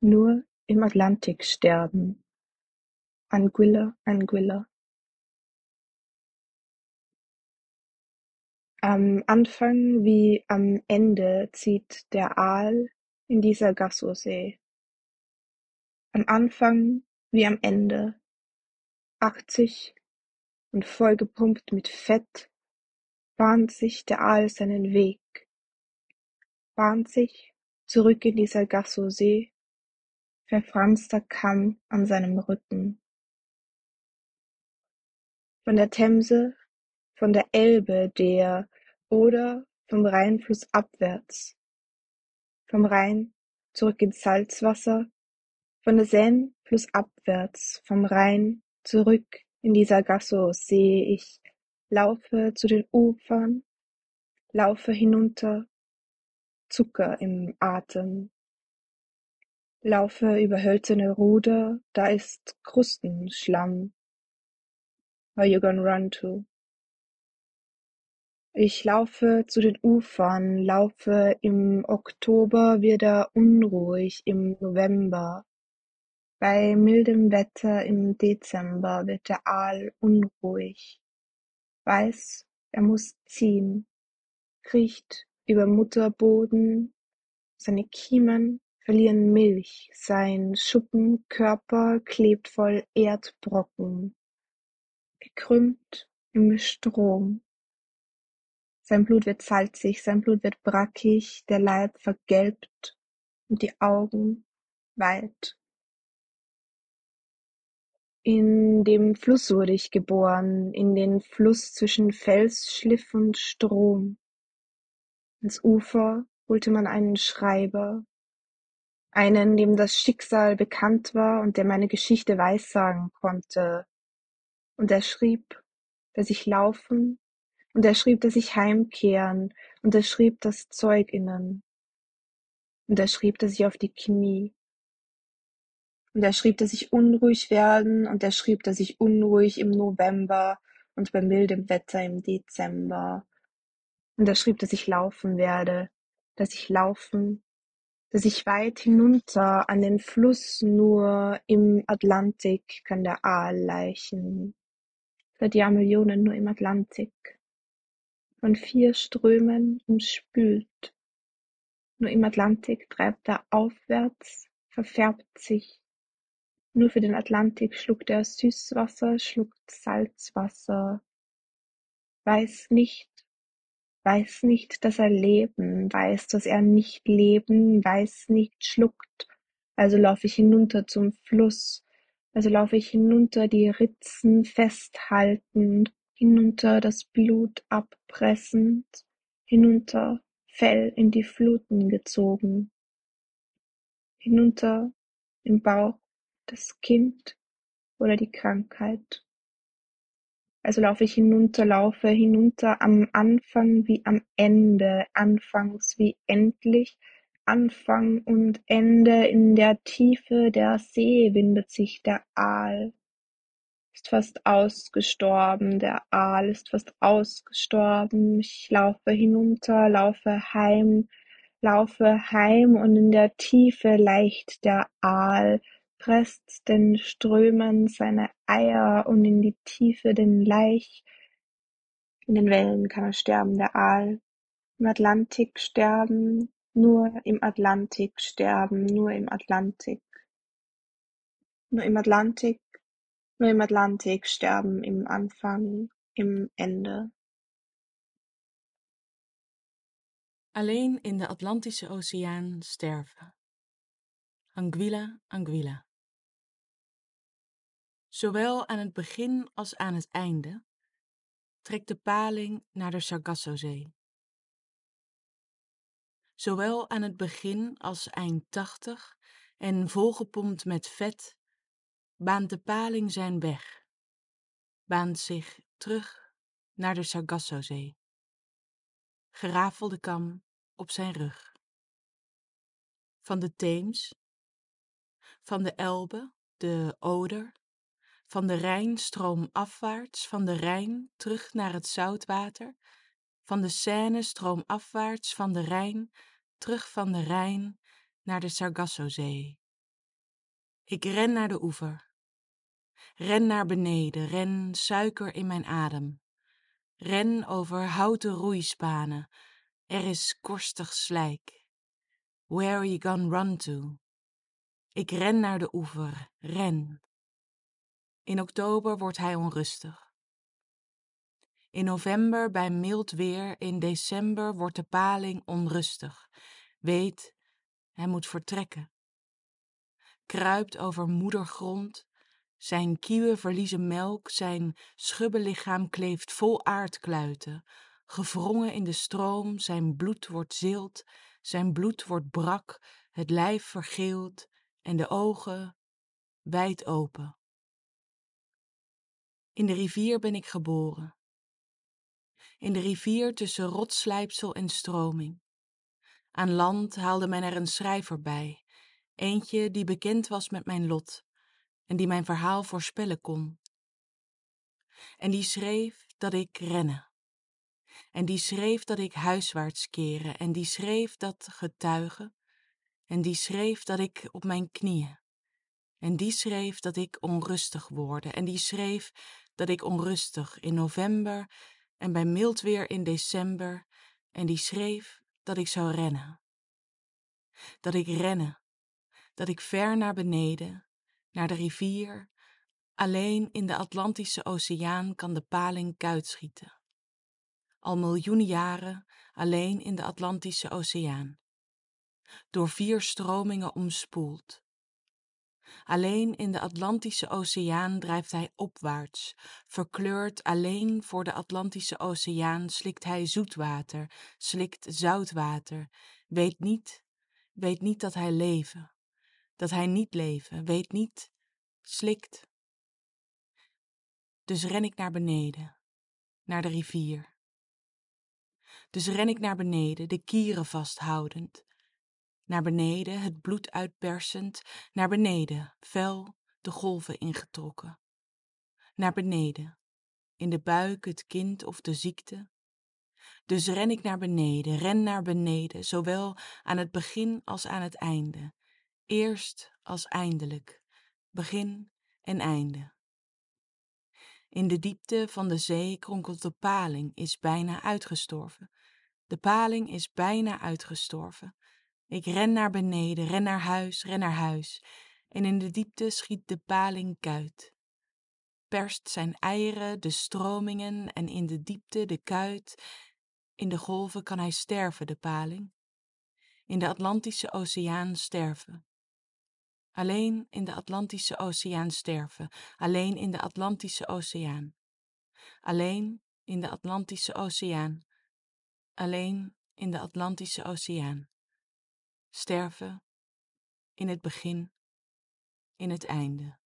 Nur im Atlantik sterben. Anguilla, Anguilla. Am Anfang wie am Ende zieht der Aal in die Sargassosee. Am Anfang wie am Ende, 80 und vollgepumpt mit Fett, bahnt sich der Aal seinen Weg, bahnt sich zurück in die Sargassosee, verfranster Kamm an seinem Rücken. Von der Themse, von der Elbe, der oder vom Rheinfluss abwärts, vom Rhein zurück ins Salzwasser, von der Seine flussabwärts, vom Rhein zurück in die Sargasso-See. Ich laufe zu den Ufern, laufe hinunter, Zucker im Atem, laufe über hölzerne Ruder, da ist Krustenschlamm. Where you gonna run to? Ich laufe zu den Ufern, laufe im Oktober wieder unruhig, im November. Bei mildem Wetter im Dezember wird der Aal unruhig, weiß, er muss ziehen, kriecht über Mutterboden, seine Kiemen verlieren Milch, sein Schuppenkörper klebt voll Erdbrocken, gekrümmt im Strom. Sein Blut wird salzig, sein Blut wird brackig, der Leib vergelbt und die Augen weit. In dem Fluss wurde ich geboren, in den Fluss zwischen Felsschliff und Strom. Ans Ufer holte man einen Schreiber, einen, dem das Schicksal bekannt war und der meine Geschichte weissagen konnte. Und er schrieb, dass ich laufen, und er schrieb, dass ich heimkehren, und er schrieb das Zeuginnen, und er schrieb, dass ich auf die Knie, und er schrieb, dass ich unruhig werden, und er schrieb, dass ich unruhig im November und bei mildem Wetter im Dezember. Und er schrieb, dass ich laufen werde, dass ich laufen, dass ich weit hinunter an den Fluss, nur im Atlantik kann der Aal laichen. Seit Jahrmillionen nur im Atlantik, von 4 Strömen umspült. Nur im Atlantik treibt er aufwärts, verfärbt sich. Nur für den Atlantik schluckt er Süßwasser, schluckt Salzwasser, weiß nicht, dass er leben, weiß, dass er nicht leben, weiß nicht, schluckt. Also laufe ich hinunter zum Fluss, also laufe ich hinunter die Ritzen festhaltend, hinunter das Blut abpressend, hinunter Fell in die Fluten gezogen, hinunter im Bauch das Kind oder die Krankheit. Also laufe ich hinunter, laufe hinunter am Anfang wie am Ende, anfangs wie endlich, Anfang und Ende. In der Tiefe der See windet sich der Aal, ist fast ausgestorben, der Aal ist fast ausgestorben. Ich laufe heim und in der Tiefe leicht der Aal, presst den Strömen seine Eier und in die Tiefe den Laich. In den Wellen kann er sterben, der Aal. Im Atlantik sterben, nur im Atlantik sterben, nur im Atlantik. Nur im Atlantik, nur im Atlantik sterben im Anfang, im Ende. Alleen in de Atlantische Oceaan sterven. Anguilla, Anguilla. Zowel aan het begin als aan het einde trekt de paling naar de Sargassozee. Zowel aan het begin als eind 80 en volgepompt met vet baant de paling zijn weg, baant zich terug naar de Sargassozee. Gerafelde kam op zijn rug. Van de Theems, van de Elbe, de Oder, van de Rijn stroomafwaarts, van de Rijn terug naar het zoutwater, van de Seine stroomafwaarts, van de Rijn terug van de Rijn naar de Sargassozee. Ik ren naar de oever. Ren naar beneden, ren suiker in mijn adem. Ren over houten roeispanen. Er is korstig slijk. Where are you gonna run to? Ik ren naar de oever, ren. In oktober wordt hij onrustig. In november bij mild weer, in december wordt de paling onrustig. Weet, hij moet vertrekken. Kruipt over moedergrond. Zijn kieuwen verliezen melk, zijn schubbelichaam kleeft vol aardkluiten. Gevrongen in de stroom, zijn bloed wordt zilt, zijn bloed wordt brak, het lijf vergeeld en de ogen wijd open. In de rivier ben ik geboren. In de rivier tussen rotsslijpsel en stroming. Aan land haalde men er een schrijver bij, eentje die bekend was met mijn lot en die mijn verhaal voorspellen kon. En die schreef dat ik renne. En die schreef dat ik huiswaarts keren. En die schreef dat getuigen. En die schreef dat ik op mijn knieën. En die schreef dat ik onrustig worde. En die schreef dat ik onrustig in november en bij mild weer in december. En die schreef dat ik zou rennen. Dat ik rennen. Dat ik ver naar beneden, naar de rivier. Alleen in de Atlantische Oceaan kan de paling kuit schieten. Al miljoenen jaren alleen in de Atlantische Oceaan. Door 4 stromingen omspoeld. Alleen in de Atlantische Oceaan drijft hij opwaarts. Verkleurd alleen voor de Atlantische Oceaan slikt hij zoetwater, slikt zoutwater. Weet niet dat hij leven. Dat hij niet leven, weet niet, slikt. Dus ren ik naar beneden, naar de rivier. Dus ren ik naar beneden, de kieren vasthoudend. Naar beneden, het bloed uitpersend. Naar beneden, fel de golven ingetrokken. Naar beneden, in de buik het kind of de ziekte. Dus ren ik ren naar beneden, zowel aan het begin als aan het einde. Eerst als eindelijk, begin en einde. In de diepte van de zee kronkelt de paling, is bijna uitgestorven. De paling is bijna uitgestorven. Ik ren naar beneden, ren naar huis, ren naar huis. En in de diepte schiet de paling kuit. Perst zijn eieren, de stromingen en in de diepte de kuit. In de golven kan hij sterven, de paling. In de Atlantische Oceaan sterven. Alleen in de Atlantische Oceaan sterven. Alleen in de Atlantische Oceaan. Alleen in de Atlantische Oceaan. Alleen in de Atlantische Oceaan. Sterven in het begin, in het einde.